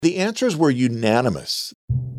The answers were unanimous.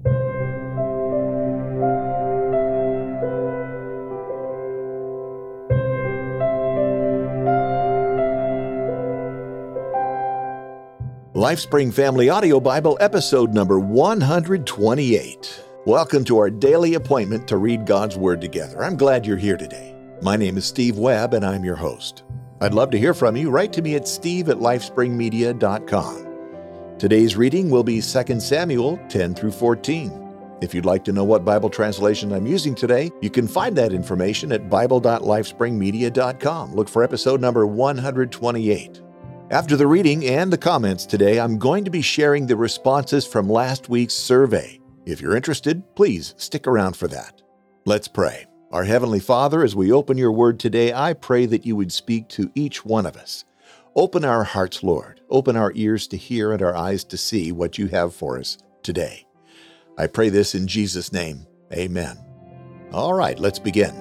LifeSpring Family Audio Bible, episode number 128. Welcome to our daily appointment to read God's Word together. I'm glad you're here today. My name is Steve Webb, and I'm your host. I'd love to hear from you. Write to me at steve@lifespringmedia.com. Today's reading will be 2 Samuel 10 through 14. If you'd like to know what Bible translation I'm using today, you can find that information at bible.lifespringmedia.com. Look for episode number 128. After the reading and the comments today, I'm going to be sharing the responses from last week's survey. If you're interested, please stick around for that. Let's pray. Our Heavenly Father, as we open your word today, I pray that you would speak to each one of us. Open our hearts, Lord. Open our ears to hear and our eyes to see what you have for us today. I pray this in Jesus' name. Amen. All right, let's begin.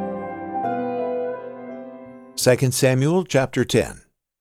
2 Samuel chapter 10.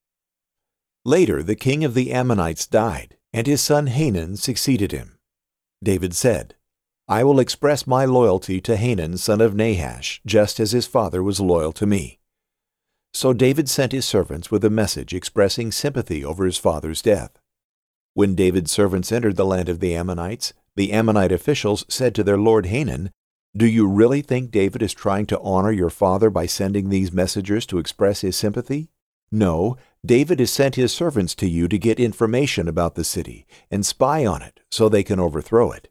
Later, the king of the Ammonites died, and his son Hanun succeeded him. David said, I will express my loyalty to Hanun, son of Nahash, just as his father was loyal to me. So David sent his servants with a message expressing sympathy over his father's death. When David's servants entered the land of the Ammonites, the Ammonite officials said to their lord Hanun, Do you really think David is trying to honor your father by sending these messengers to express his sympathy? No, David has sent his servants to you to get information about the city and spy on it so they can overthrow it.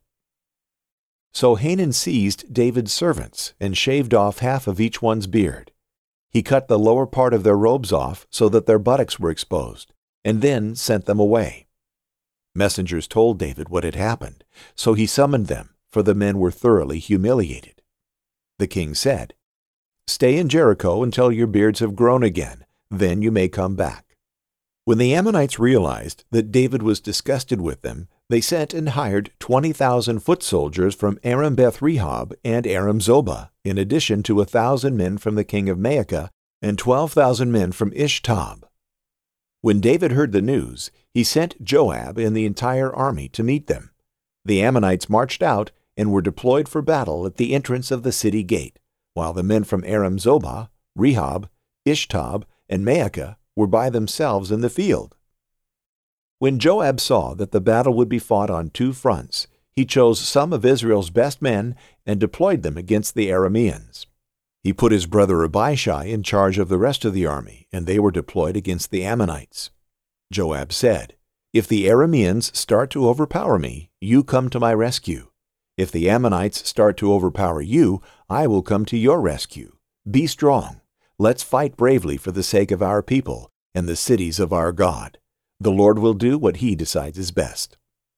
So Hanun seized David's servants and shaved off half of each one's beard. He cut the lower part of their robes off so that their buttocks were exposed, and then sent them away. Messengers told David what had happened, so he summoned them, for the men were thoroughly humiliated. The king said, Stay in Jericho until your beards have grown again, then you may come back. When the Ammonites realized that David was disgusted with them, they sent and hired 20,000 foot soldiers from Aram Beth Rehob and Aram Zobah, in addition to 1,000 men from the king of Maacah and 12,000 men from Ishtab. When David heard the news, he sent Joab and the entire army to meet them. The Ammonites marched out and were deployed for battle at the entrance of the city gate, while the men from Aram Zobah, Rehob, Ishtab, and Maacah were by themselves in the field. When Joab saw that the battle would be fought on two fronts, he chose some of Israel's best men and deployed them against the Arameans. He put his brother Abishai in charge of the rest of the army, and they were deployed against the Ammonites. Joab said, If the Arameans start to overpower me, you come to my rescue. If the Ammonites start to overpower you, I will come to your rescue. Be strong. Let's fight bravely for the sake of our people and the cities of our God. The Lord will do what he decides is best.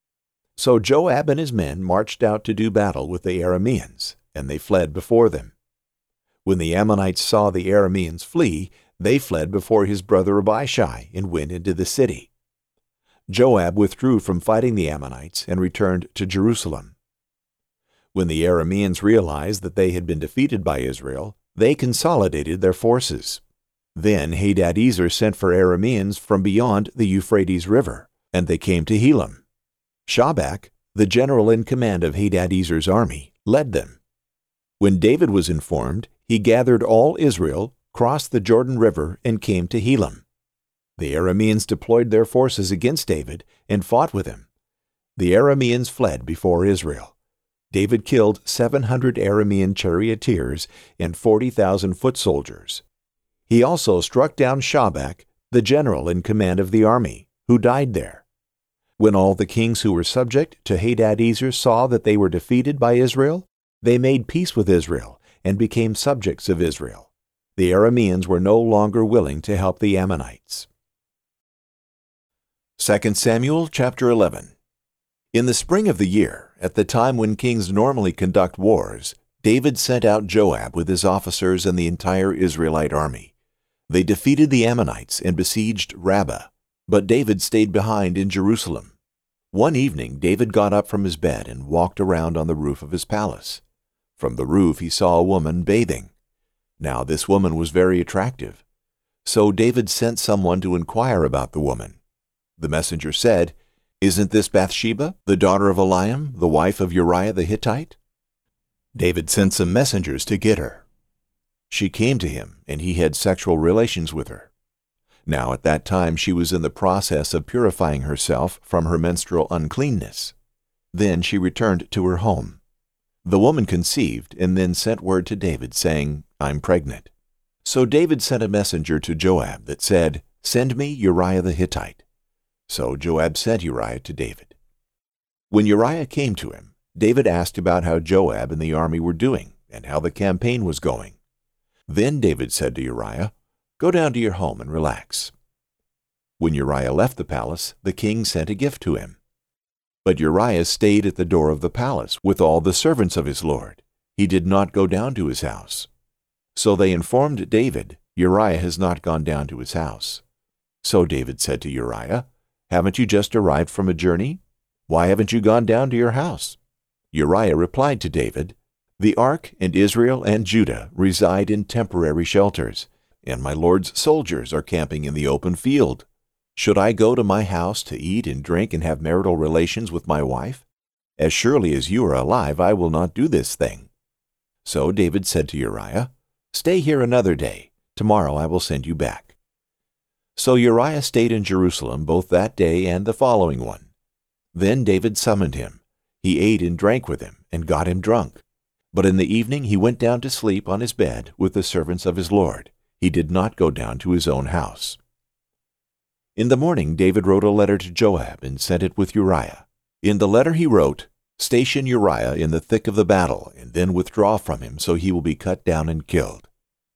So Joab and his men marched out to do battle with the Arameans, and they fled before them. When the Ammonites saw the Arameans flee, they fled before his brother Abishai and went into the city. Joab withdrew from fighting the Ammonites and returned to Jerusalem. When the Arameans realized that they had been defeated by Israel, they consolidated their forces. Then Hadadezer sent for Arameans from beyond the Euphrates River, and they came to Helam. Shobach, the general in command of Hadadezer's army, led them. When David was informed, he gathered all Israel, crossed the Jordan River, and came to Helam. The Arameans deployed their forces against David and fought with him. The Arameans fled before Israel. David killed 700 Aramean charioteers and 40,000 foot soldiers. He also struck down Shobach, the general in command of the army, who died there. When all the kings who were subject to Hadadezer saw that they were defeated by Israel, they made peace with Israel and became subjects of Israel. The Arameans were no longer willing to help the Ammonites. 2 Samuel chapter 11. In the spring of the year, at the time when kings normally conduct wars, David sent out Joab with his officers and the entire Israelite army. They defeated the Ammonites and besieged Rabbah, but David stayed behind in Jerusalem. One evening David got up from his bed and walked around on the roof of his palace. From the roof he saw a woman bathing. Now this woman was very attractive. So David sent someone to inquire about the woman. The messenger said, Isn't this Bathsheba, the daughter of Eliam, the wife of Uriah the Hittite?" David sent some messengers to get her. She came to him, and he had sexual relations with her. Now at that time she was in the process of purifying herself from her menstrual uncleanness. Then she returned to her home. The woman conceived and then sent word to David, saying, "I'm pregnant." So David sent a messenger to Joab that said, "Send me Uriah the Hittite." So Joab sent Uriah to David. When Uriah came to him, David asked about how Joab and the army were doing and how the campaign was going. Then David said to Uriah, "Go down to your home and relax." When Uriah left the palace, the king sent a gift to him. But Uriah stayed at the door of the palace with all the servants of his lord. He did not go down to his house. So they informed David, "Uriah has not gone down to his house." So David said to Uriah, "Haven't you just arrived from a journey? Why haven't you gone down to your house?" Uriah replied to David, "The ark and Israel and Judah reside in temporary shelters, and my lord's soldiers are camping in the open field. Should I go to my house to eat and drink and have marital relations with my wife? As surely as you are alive, I will not do this thing." So David said to Uriah, "Stay here another day. Tomorrow I will send you back." So Uriah stayed in Jerusalem both that day and the following one. Then David summoned him. He ate and drank with him and got him drunk. But in the evening he went down to sleep on his bed with the servants of his lord. He did not go down to his own house. In the morning David wrote a letter to Joab and sent it with Uriah. In the letter he wrote, "Station Uriah in the thick of the battle, and then withdraw from him, so he will be cut down and killed."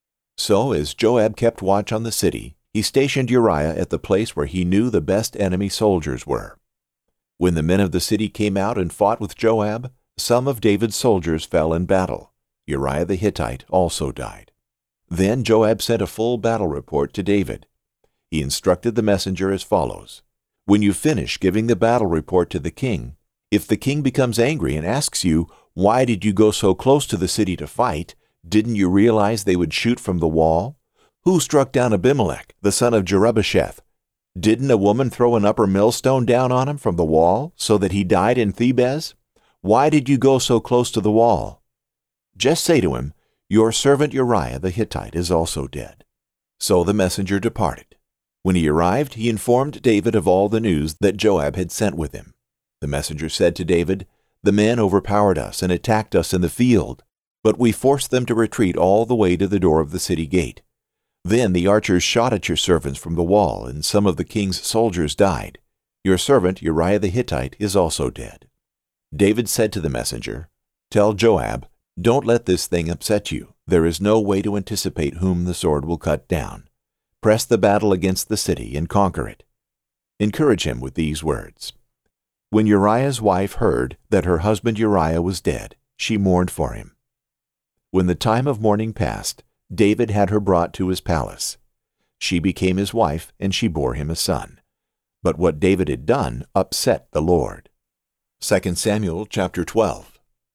So as Joab kept watch on the city, he stationed Uriah at the place where he knew the best enemy soldiers were. When the men of the city came out and fought with Joab, some of David's soldiers fell in battle. Uriah the Hittite also died. Then Joab sent a full battle report to David. He instructed the messenger as follows: "When you finish giving the battle report to the king, if the king becomes angry and asks you, 'Why did you go so close to the city to fight? Didn't you realize they would shoot from the wall? Who struck down Abimelech, the son of Jerubbesheth? Didn't a woman throw an upper millstone down on him from the wall, so that he died in Thebez? Why did you go so close to the wall?' Just say to him, 'Your servant Uriah the Hittite is also dead.'" So the messenger departed. When he arrived, he informed David of all the news that Joab had sent with him. The messenger said to David, "The men overpowered us and attacked us in the field, but we forced them to retreat all the way to the door of the city gate. Then the archers shot at your servants from the wall, and some of the king's soldiers died. Your servant Uriah the Hittite is also dead." David said to the messenger, "Tell Joab, don't let this thing upset you. There is no way to anticipate whom the sword will cut down. Press the battle against the city and conquer it." Encourage him with these words. When Uriah's wife heard that her husband Uriah was dead, she mourned for him. When the time of mourning passed, David had her brought to his palace. She became his wife, and she bore him a son. But what David had done upset the Lord. 2 Samuel chapter 12.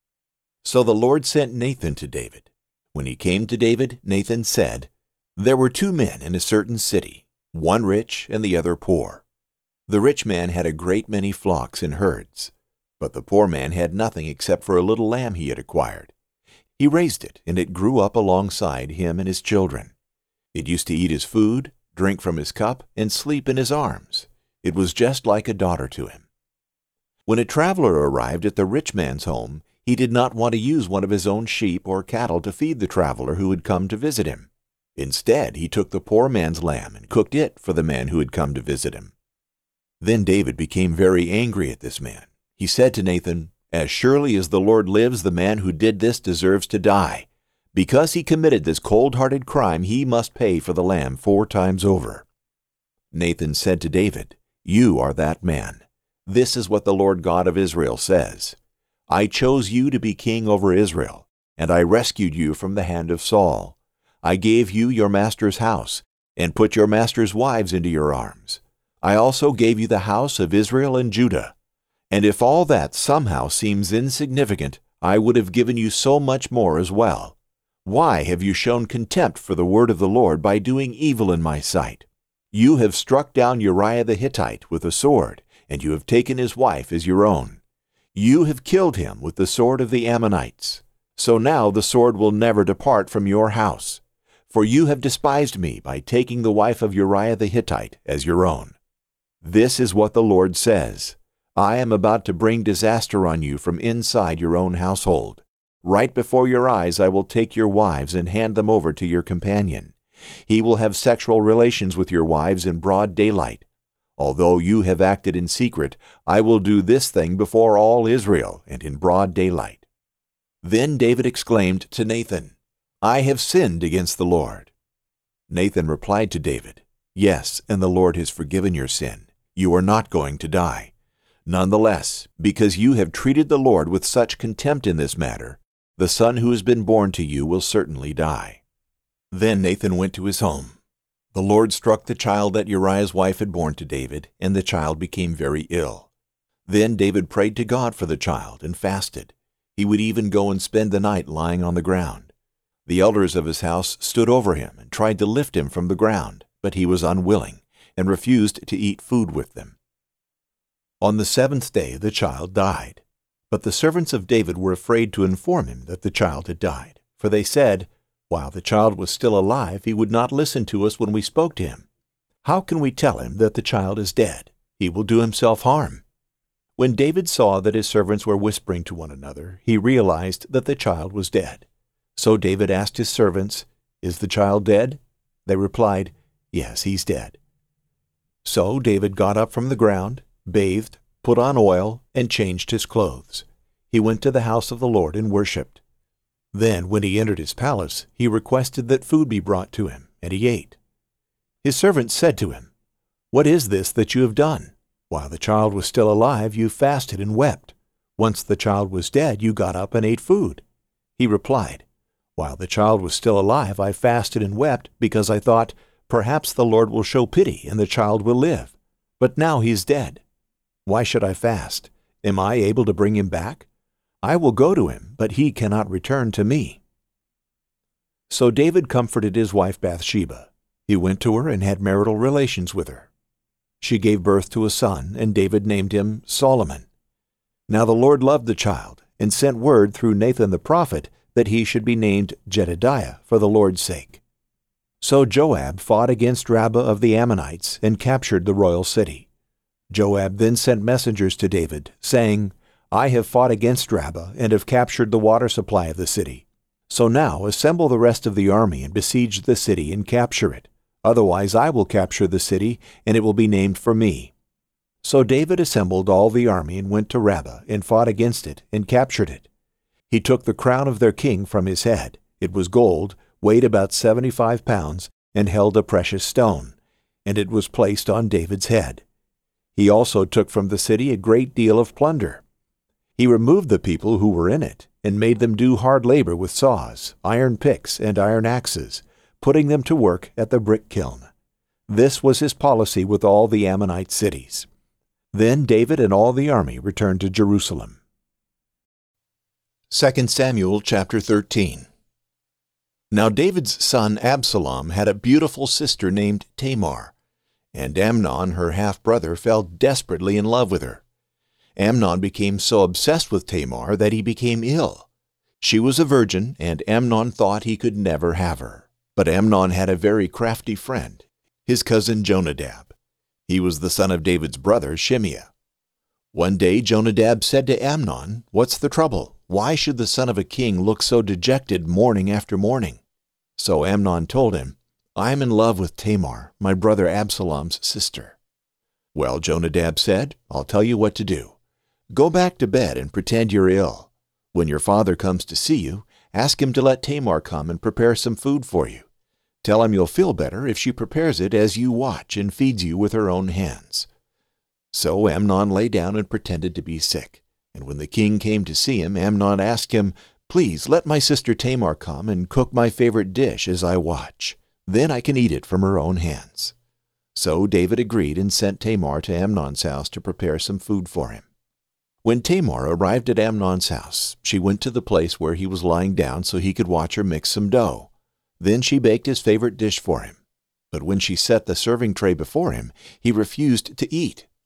So the Lord sent Nathan to David. When he came to David, Nathan said, "There were 2 men in a certain city, one rich and the other poor. The rich man had a great many flocks and herds, but the poor man had nothing except for a little lamb he had acquired. He raised it, and it grew up alongside him and his children. It used to eat his food, drink from his cup, and sleep in his arms. It was just like a daughter to him. When a traveler arrived at the rich man's home, he did not want to use one of his own sheep or cattle to feed the traveler who had come to visit him. Instead, he took the poor man's lamb and cooked it for the man who had come to visit him. Then David became very angry at this man. He said to Nathan, "As surely as the Lord lives, the man who did this deserves to die. Because he committed this cold-hearted crime, he must pay for the lamb 4 times over." Nathan said to David, "You are that man. This is what the Lord God of Israel says. I chose you to be king over Israel, and I rescued you from the hand of Saul. I gave you your master's house, and put your master's wives into your arms. I also gave you the house of Israel and Judah. And if all that somehow seems insignificant, I would have given you so much more as well. Why have you shown contempt for the word of the Lord by doing evil in my sight? You have struck down Uriah the Hittite with a sword, and you have taken his wife as your own. You have killed him with the sword of the Ammonites. So now the sword will never depart from your house. For you have despised me by taking the wife of Uriah the Hittite as your own. This is what the Lord says. I am about to bring disaster on you from inside your own household. Right before your eyes I will take your wives and hand them over to your companion. He will have sexual relations with your wives in broad daylight. Although you have acted in secret, I will do this thing before all Israel and in broad daylight." Then David exclaimed to Nathan, "I have sinned against the Lord." Nathan replied to David, "Yes, and the Lord has forgiven your sin. You are not going to die. Nonetheless, because you have treated the Lord with such contempt in this matter, the son who has been born to you will certainly die." Then Nathan went to his home. The Lord struck the child that Uriah's wife had borne to David, and the child became very ill. Then David prayed to God for the child and fasted. He would even go and spend the night lying on the ground. The elders of his house stood over him and tried to lift him from the ground, but he was unwilling and refused to eat food with them. On the 7th day the child died. But the servants of David were afraid to inform him that the child had died, for they said, "While the child was still alive, he would not listen to us when we spoke to him. How can we tell him that the child is dead? He will do himself harm." When David saw that his servants were whispering to one another, he realized that the child was dead. So David asked his servants, "Is the child dead?" They replied, "Yes, he's dead." So David got up from the ground, bathed, put on oil, and changed his clothes. He went to the house of the Lord and worshipped. Then, when he entered his palace, he requested that food be brought to him, and he ate. His servants said to him, "What is this that you have done? While the child was still alive, you fasted and wept. Once the child was dead, you got up and ate food." He replied, "While the child was still alive, I fasted and wept because I thought, perhaps the Lord will show pity and the child will live. But now he is dead. Why should I fast? Am I able to bring him back? I will go to him, but he cannot return to me." So David comforted his wife Bathsheba. He went to her and had marital relations with her. She gave birth to a son, and David named him Solomon. Now the Lord loved the child, and sent word through Nathan the prophet that he should be named Jedediah for the Lord's sake. So Joab fought against Rabbah of the Ammonites and captured the royal city. Joab then sent messengers to David, saying, "I have fought against Rabbah and have captured the water supply of the city. So now assemble the rest of the army and besiege the city and capture it. Otherwise I will capture the city, and it will be named for me." So David assembled all the army and went to Rabbah and fought against it and captured it. He took the crown of their king from his head. It was gold, weighed about 75 pounds, and held a precious stone, and it was placed on David's head. He also took from the city a great deal of plunder. He removed the people who were in it, and made them do hard labor with saws, iron picks, and iron axes, putting them to work at the brick kiln. This was his policy with all the Ammonite cities. Then David and all the army returned to Jerusalem. 2 Samuel chapter 13. Now David's son Absalom had a beautiful sister named Tamar, and Amnon, her half-brother, fell desperately in love with her. Amnon became so obsessed with Tamar that he became ill. She was a virgin, and Amnon thought he could never have her. But Amnon had a very crafty friend, his cousin Jonadab. He was the son of David's brother Shimeah. One day Jonadab said to Amnon, "What's the trouble? Why should the son of a king look so dejected morning after morning?" So Amnon told him, "I am in love with Tamar, my brother Absalom's sister." "Well," Jonadab said, "I'll tell you what to do. Go back to bed and pretend you're ill. When your father comes to see you, ask him to let Tamar come and prepare some food for you. Tell him you'll feel better if she prepares it as you watch and feeds you with her own hands." So Amnon lay down and pretended to be sick. And when the king came to see him, Amnon asked him, "Please let my sister Tamar come and cook my favorite dish as I watch. Then I can eat it from her own hands." So David agreed and sent Tamar to Amnon's house to prepare some food for him. When Tamar arrived at Amnon's house, she went to the place where he was lying down so he could watch her mix some dough. Then she baked his favorite dish for him. But when she set the serving tray before him, he refused to eat.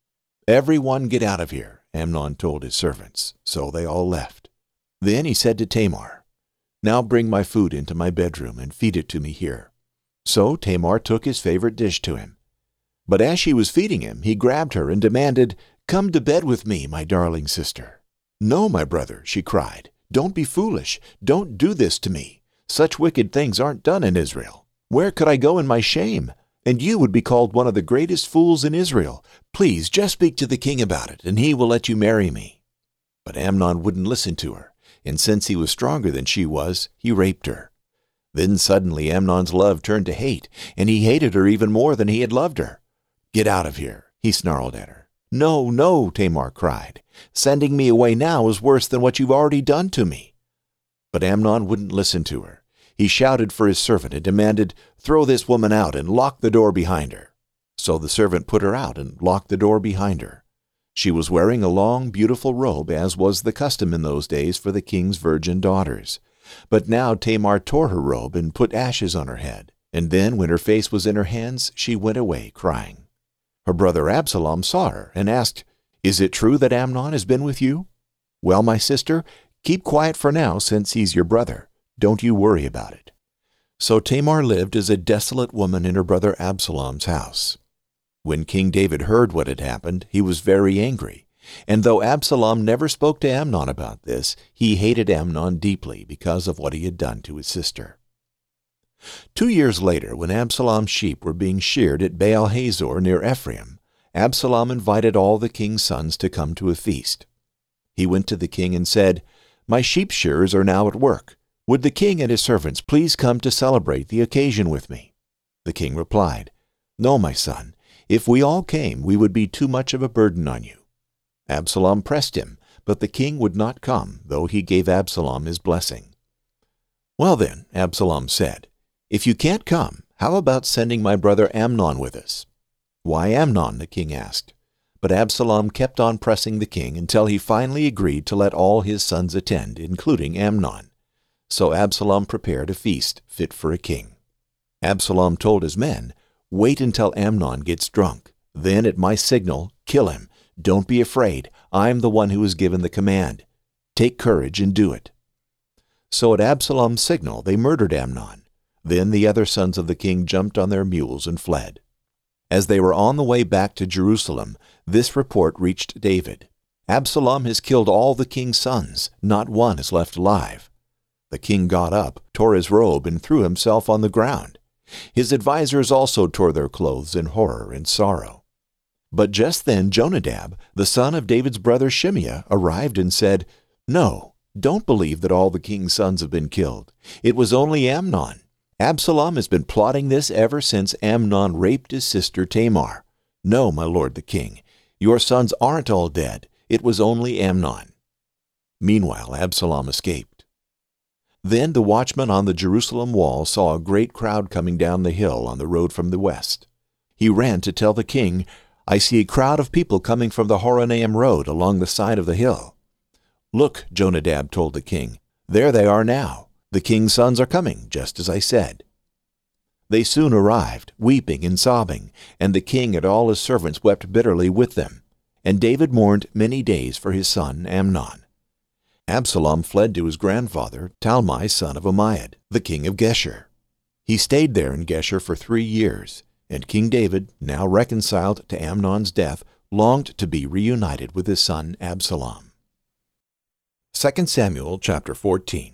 "Everyone get out of here," Amnon told his servants. So they all left. Then he said to Tamar, "Now bring my food into my bedroom and feed it to me here." So Tamar took his favorite dish to him. But as she was feeding him, he grabbed her and demanded, "Come to bed with me, my darling sister." "No, my brother," she cried. "Don't be foolish. Don't do this to me. Such wicked things aren't done in Israel. Where could I go in my shame? And you would be called one of the greatest fools in Israel. Please, just speak to the king about it, and he will let you marry me." But Amnon wouldn't listen to her, and since he was stronger than she was, he raped her. Then suddenly Amnon's love turned to hate, and he hated her even more than he had loved her. "Get out of here," he snarled at her. "No, no," Tamar cried. "Sending me away now is worse than what you've already done to me." But Amnon wouldn't listen to her. He shouted for his servant and demanded, "Throw this woman out and lock the door behind her." So the servant put her out and locked the door behind her. She was wearing a long, beautiful robe, as was the custom in those days for the king's virgin daughters. But now Tamar tore her robe and put ashes on her head, and then when her face was in her hands, she went away crying. Her brother Absalom saw her and asked, "Is it true that Amnon has been with you?" "Well, my sister, keep quiet for now since he's your brother. Don't you worry about it." So Tamar lived as a desolate woman in her brother Absalom's house. When King David heard what had happened, he was very angry. And though Absalom never spoke to Amnon about this, he hated Amnon deeply because of what he had done to his sister. 2 years later, when Absalom's sheep were being sheared at Baal Hazor near Ephraim, Absalom invited all the king's sons to come to a feast. He went to the king and said, "My sheep shearers are now at work. Would the king and his servants please come to celebrate the occasion with me?" The king replied, "No, my son. If we all came, we would be too much of a burden on you." Absalom pressed him, but the king would not come, though he gave Absalom his blessing. "Well then," Absalom said, "if you can't come, how about sending my brother Amnon with us?" "Why Amnon?" the king asked. But Absalom kept on pressing the king until he finally agreed to let all his sons attend, including Amnon. So Absalom prepared a feast fit for a king. Absalom told his men, "Wait until Amnon gets drunk. Then at my signal, kill him. Don't be afraid. I'm the one who has given the command. Take courage and do it." So at Absalom's signal they murdered Amnon. Then the other sons of the king jumped on their mules and fled. As they were on the way back to Jerusalem, this report reached David. "Absalom has killed all the king's sons. Not one is left alive." The king got up, tore his robe, and threw himself on the ground. His advisers also tore their clothes in horror and sorrow. But just then Jonadab, the son of David's brother Shimeah, arrived and said, "No, don't believe that all the king's sons have been killed. It was only Amnon. Absalom has been plotting this ever since Amnon raped his sister Tamar. No, my lord the king, your sons aren't all dead. It was only Amnon." Meanwhile, Absalom escaped. Then the watchman on the Jerusalem wall saw a great crowd coming down the hill on the road from the west. He ran to tell the king, "I see a crowd of people coming from the Horonaim road along the side of the hill." "Look," Jonadab told the king, "there they are now. The king's sons are coming, just as I said." They soon arrived, weeping and sobbing, and the king and all his servants wept bitterly with them. And David mourned many days for his son Amnon. Absalom fled to his grandfather, Talmai son of Ammiad, the king of Geshur. He stayed there in Geshur for 3 years, and King David, now reconciled to Amnon's death, longed to be reunited with his son Absalom. 2 Samuel chapter 14.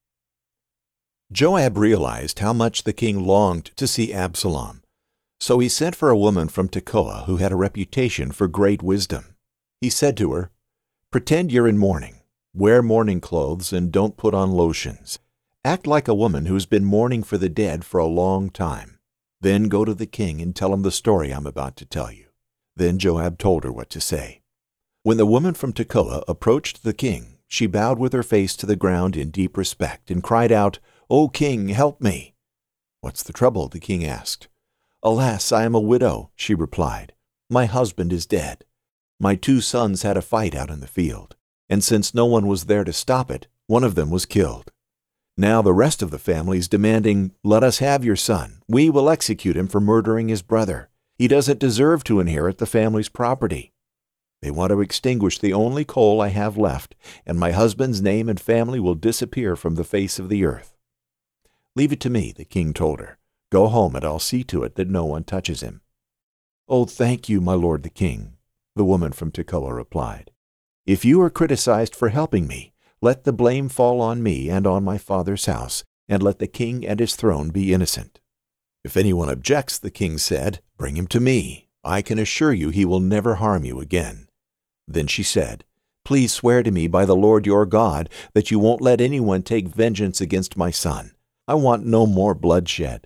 Joab realized how much the king longed to see Absalom, so he sent for a woman from Tekoa who had a reputation for great wisdom. He said to her, "Pretend you're in mourning. Wear mourning clothes and don't put on lotions. Act like a woman who's been mourning for the dead for a long time. Then go to the king and tell him the story I'm about to tell you." Then Joab told her what to say. When the woman from Tekoa approached the king, she bowed with her face to the ground in deep respect and cried out, "O king, help me!" "What's the trouble?" the king asked. "Alas, I am a widow," she replied. "My husband is dead. My 2 sons had a fight out in the field, and since no one was there to stop it, one of them was killed. Now the rest of the family is demanding, 'Let us have your son. We will execute him for murdering his brother. He doesn't deserve to inherit the family's property.'" They want to extinguish the only coal I have left, and my husband's name and family will disappear from the face of the earth." "Leave it to me," the king told her. "Go home, and I'll see to it that no one touches him." "Oh, thank you, my lord the king," the woman from Tekoa replied. "If you are criticized for helping me, let the blame fall on me and on my father's house, and let the king and his throne be innocent." "If anyone objects," the king said, "bring him to me. I can assure you he will never harm you again." Then she said, "Please swear to me by the Lord your God that you won't let anyone take vengeance against my son. I want no more bloodshed."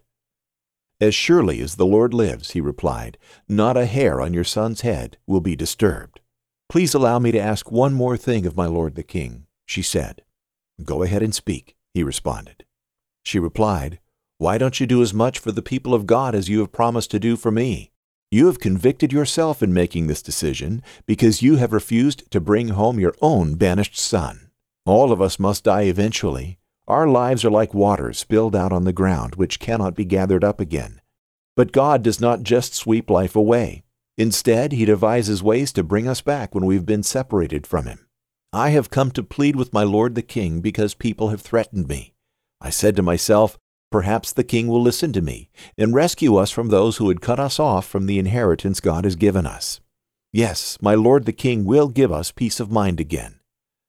"As surely as the Lord lives," he replied, "not a hair on your son's head will be disturbed." "Please allow me to ask one more thing of my lord the king," she said. "Go ahead and speak," he responded. She replied, "Why don't you do as much for the people of God as you have promised to do for me? You have convicted yourself in making this decision because you have refused to bring home your own banished son. All of us must die eventually. Our lives are like water spilled out on the ground, which cannot be gathered up again. But God does not just sweep life away. Instead, He devises ways to bring us back when we've been separated from Him. I have come to plead with my lord the king because people have threatened me. I said to myself, perhaps the king will listen to me and rescue us from those who would cut us off from the inheritance God has given us. Yes, my lord the king will give us peace of mind again.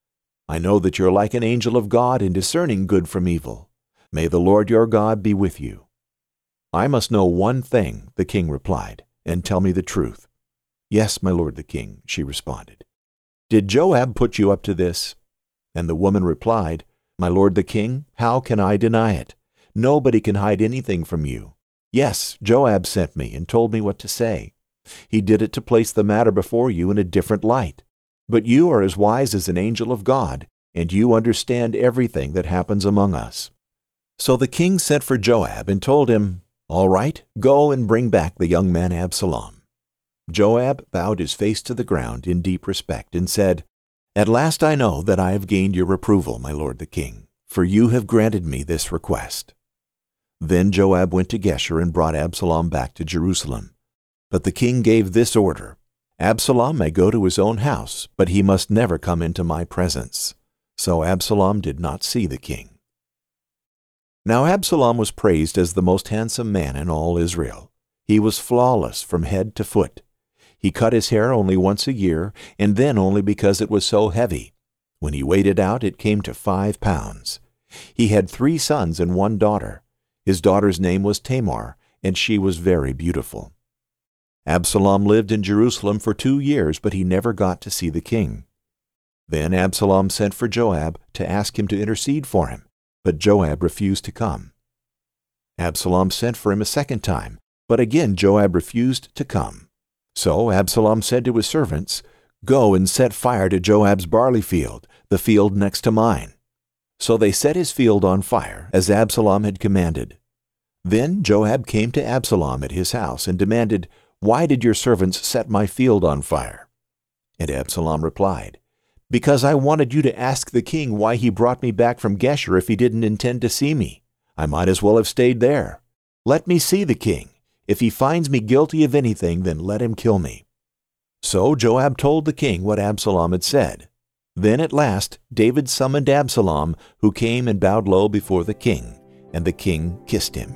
I know that you're like an angel of God in discerning good from evil. May the Lord your God be with you." "I must know one thing," the king replied, "and tell me the truth." "Yes, my lord the king," she responded. "Did Joab put you up to this?" And the woman replied, "My lord the king, how can I deny it? Nobody can hide anything from you. Yes, Joab sent me and told me what to say. He did it to place the matter before you in a different light. But you are as wise as an angel of God, and you understand everything that happens among us." So the king sent for Joab and told him, "All right, go and bring back the young man Absalom." Joab bowed his face to the ground in deep respect and said, "At last I know that I have gained your approval, my lord the king, for you have granted me this request." Then Joab went to Geshur and brought Absalom back to Jerusalem. But the king gave this order, "Absalom may go to his own house, but he must never come into my presence." So Absalom did not see the king. Now Absalom was praised as the most handsome man in all Israel. He was flawless from head to foot. He cut his hair only once a year, and then only because it was so heavy. When he weighed it out, it came to 5 pounds. He had 3 sons and 1 daughter. His daughter's name was Tamar, and she was very beautiful. Absalom lived in Jerusalem for 2 years, but he never got to see the king. Then Absalom sent for Joab to ask him to intercede for him, but Joab refused to come. Absalom sent for him a second time, but again Joab refused to come. So Absalom said to his servants, "Go and set fire to Joab's barley field, the field next to mine." So they set his field on fire, as Absalom had commanded. Then Joab came to Absalom at his house and demanded, "Why did your servants set my field on fire?" And Absalom replied, "Because I wanted you to ask the king why he brought me back from Geshur if he didn't intend to see me. I might as well have stayed there. Let me see the king. If he finds me guilty of anything, then let him kill me." So Joab told the king what Absalom had said. Then at last David summoned Absalom, who came and bowed low before the king, and the king kissed him.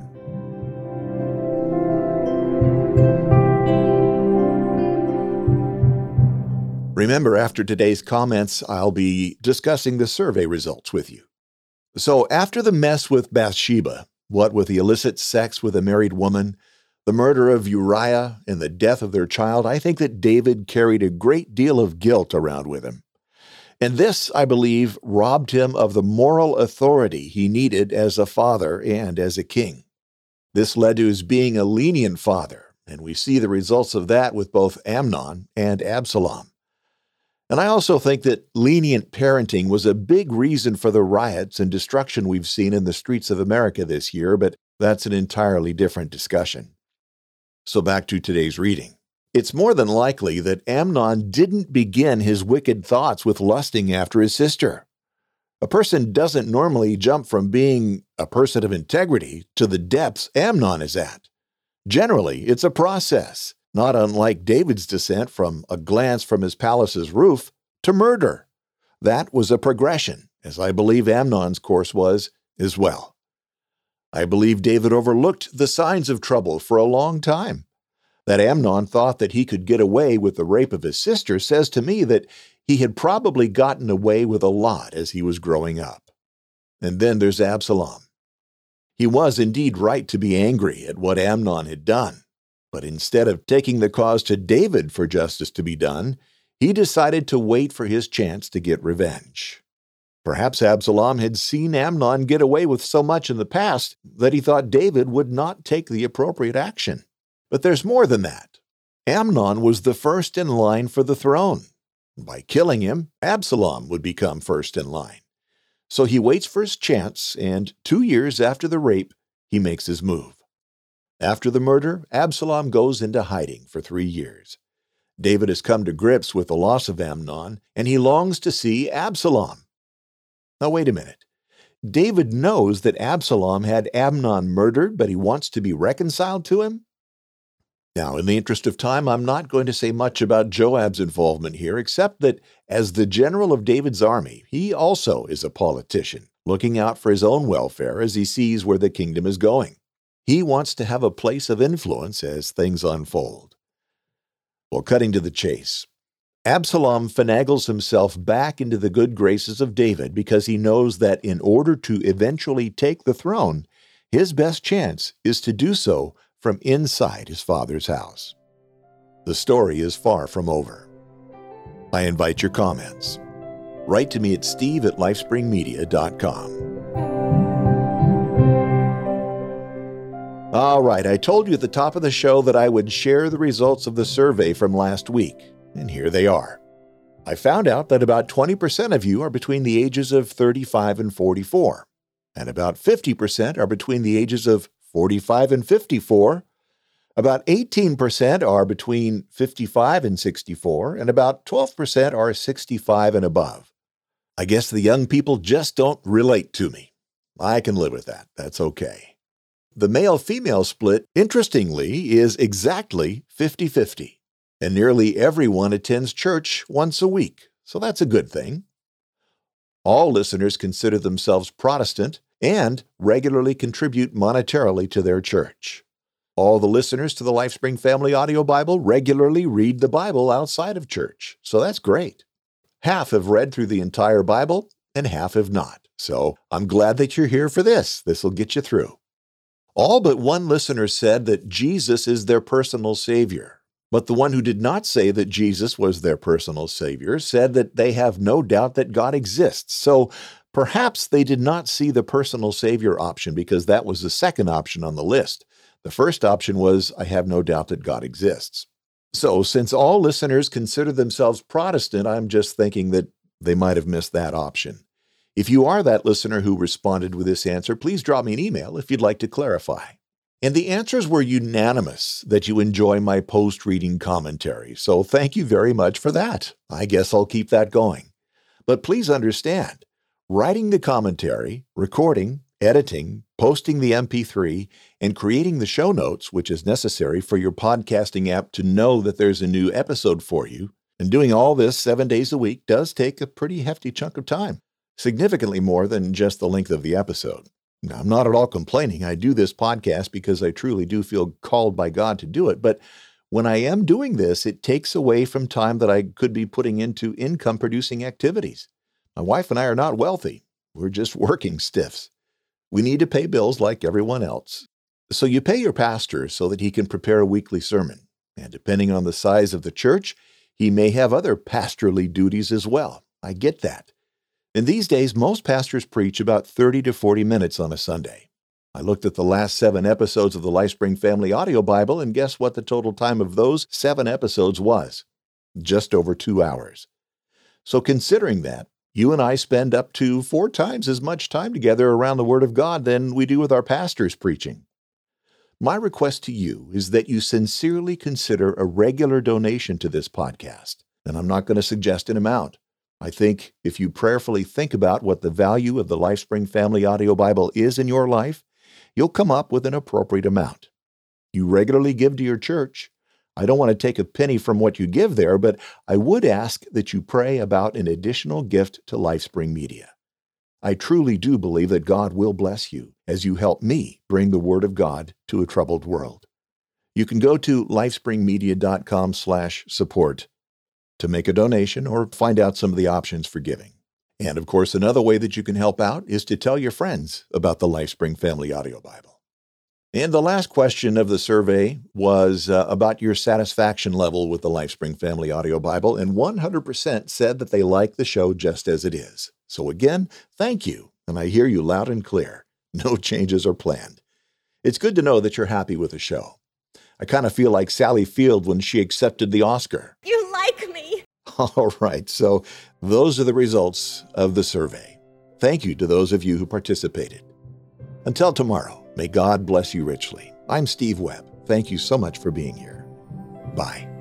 Remember, after today's comments, I'll be discussing the survey results with you. So after the mess with Bathsheba, what with the illicit sex with a married woman, the murder of Uriah, and the death of their child, I think that David carried a great deal of guilt around with him. And this, I believe, robbed him of the moral authority he needed as a father and as a king. This led to his being a lenient father, and we see the results of that with both Amnon and Absalom. And I also think that lenient parenting was a big reason for the riots and destruction we've seen in the streets of America this year, but that's an entirely different discussion. So back to today's reading. It's more than likely that Amnon didn't begin his wicked thoughts with lusting after his sister. A person doesn't normally jump from being a person of integrity to the depths Amnon is at. Generally, it's a process. not unlike David's descent from a glance from his palace's roof to murder. That was a progression, as I believe Amnon's course was as well. I believe David overlooked the signs of trouble for a long time. That Amnon thought that he could get away with the rape of his sister says to me that he had probably gotten away with a lot as he was growing up. And then there's Absalom. He was indeed right to be angry at what Amnon had done, but instead of taking the cause to David for justice to be done, he decided to wait for his chance to get revenge. Perhaps Absalom had seen Amnon get away with so much in the past that he thought David would not take the appropriate action. But there's more than that. Amnon was the first in line for the throne. By killing him, Absalom would become first in line. So he waits for his chance, and 2 years after the rape, he makes his move. After the murder, Absalom goes into hiding for 3 years. David has come to grips with the loss of Amnon, and he longs to see Absalom. Now, wait a minute. David knows that Absalom had Amnon murdered, but he wants to be reconciled to him? Now, in the interest of time, I'm not going to say much about Joab's involvement here, except that as the general of David's army, he also is a politician, looking out for his own welfare as he sees where the kingdom is going. He wants to have a place of influence as things unfold. Well, cutting to the chase, Absalom finagles himself back into the good graces of David because he knows that in order to eventually take the throne, his best chance is to do so from inside his father's house. The story is far from over. I invite your comments. Write to me at steve@lifespringmedia.com. All right, I told you at the top of the show that I would share the results of the survey from last week, and here they are. I found out that about 20% of you are between the ages of 35 and 44, and about 50% are between the ages of 45 and 54, about 18% are between 55 and 64, and about 12% are 65 and above. I guess the young people just don't relate to me. I can live with that. That's okay. The male-female split, interestingly, is exactly 50-50, and nearly everyone attends church once a week, so that's a good thing. All listeners consider themselves Protestant and regularly contribute monetarily to their church. All the listeners to the LifeSpring Family Audio Bible regularly read the Bible outside of church, so that's great. Half have read through the entire Bible, and half have not. So I'm glad that you're here for this. This will get you through. All but one listener said that Jesus is their personal Savior. But the one who did not say that Jesus was their personal Savior said that they have no doubt that God exists. So perhaps they did not see the personal Savior option because that was the second option on the list. The first option was, I have no doubt that God exists. So since all listeners consider themselves Protestant, I'm just thinking that they might have missed that option. If you are that listener who responded with this answer, please drop me an email if you'd like to clarify. And the answers were unanimous that you enjoy my post-reading commentary, so thank you very much for that. I guess I'll keep that going. But please understand, writing the commentary, recording, editing, posting the MP3, and creating the show notes, which is necessary for your podcasting app to know that there's a new episode for you, and doing all this 7 days a week does take a pretty hefty chunk of time. Significantly more than just the length of the episode. Now, I'm not at all complaining. I do this podcast because I truly do feel called by God to do it. But when I am doing this, it takes away from time that I could be putting into income-producing activities. My wife and I are not wealthy. We're just working stiffs. We need to pay bills like everyone else. So you pay your pastor so that he can prepare a weekly sermon. And depending on the size of the church, he may have other pastorly duties as well. I get that. In these days, most pastors preach about 30 to 40 minutes on a Sunday. I looked at the last 7 episodes of the LifeSpring Family Audio Bible, and guess what the total time of those 7 episodes was? Just over 2 hours. So considering that, you and I spend up to 4 times as much time together around the Word of God than we do with our pastors preaching. My request to you is that you sincerely consider a regular donation to this podcast, and I'm not going to suggest an amount. I think if you prayerfully think about what the value of the LifeSpring Family Audio Bible is in your life, you'll come up with an appropriate amount. You regularly give to your church. I don't want to take a penny from what you give there, but I would ask that you pray about an additional gift to LifeSpring Media. I truly do believe that God will bless you as you help me bring the Word of God to a troubled world. You can go to lifespringmedia.com/support to make a donation or find out some of the options for giving. And of course, another way that you can help out is to tell your friends about the LifeSpring Family Audio Bible. And the last question of the survey was about your satisfaction level with the LifeSpring Family Audio Bible, and 100% said that they like the show just as it is. So again, thank you, and I hear you loud and clear. No changes are planned. It's good to know that you're happy with the show. I kind of feel like Sally Field when she accepted the Oscar. You like me! All right, so those are the results of the survey. Thank you to those of you who participated. Until tomorrow, may God bless you richly. I'm Steve Webb. Thank you so much for being here. Bye.